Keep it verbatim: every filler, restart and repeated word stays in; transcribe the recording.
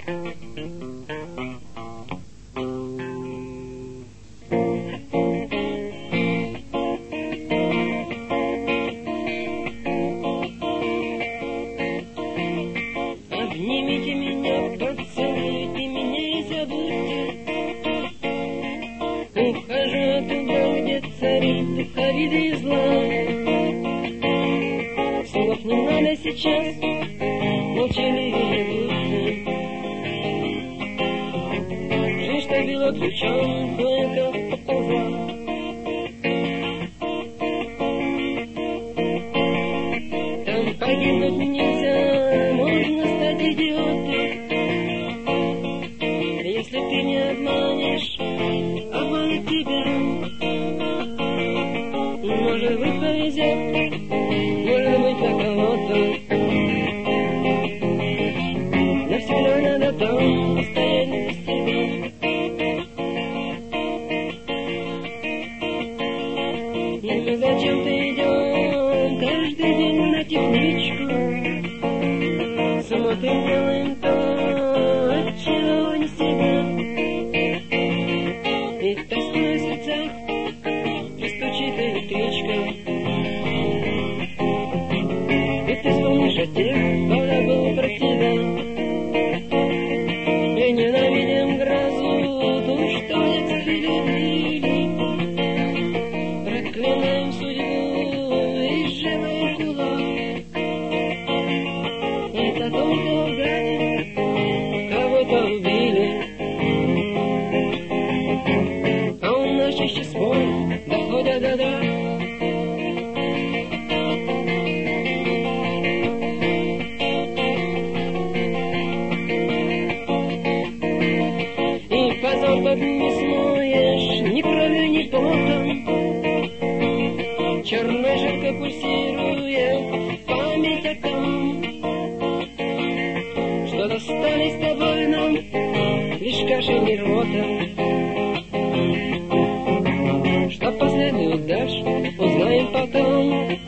Обнимите меня, поцелуйте меня и забудьте. Ухожу оттуда, где царит дух обиды и зла. Слов не надо сейчас, молчаливые души. Жизнь, что била ключом, только поползла. Там погибнуть нельзя, можно стать идиотом. Если ты не обманешь, обманет тебя. Может быть, повезет, может быть, на кого-то. Навсегда надо там стоять без тебя. И мы зачем-то идем каждый день на техничку. Смотрим, делаем то, от чего не себя. И тоской в сердцах простучит электричка. И ты вспомнишь о тех, когда был про тебя. И ненавидим грозу, ту, что не цепили. Проклинаем судьбу и сжимаем кулак. Это только в грани кого-то убили. А он наш еще спорит, доходя до драк. И позор тот не смоешь ни кровью, ни потом. Черной жиркой пульсирует память о том, что достались с тобой нам лишь кашель и рвота. Что последует дальше, узнаем потом.